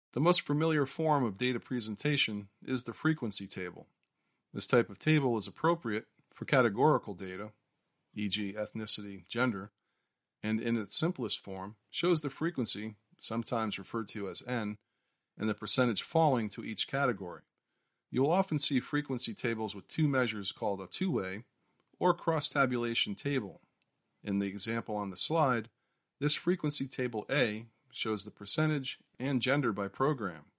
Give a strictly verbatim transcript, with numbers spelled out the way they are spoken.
The most familiar form of data presentation is the frequency table. This type of table is appropriate for categorical data, for example ethnicity, gender, and in its simplest form shows the frequency, sometimes referred to as N, and the percentage falling to each category. You will often see frequency tables with two measures called a two-way or cross-tabulation table. In the example on the slide, this frequency table A shows the percentage and gender by program.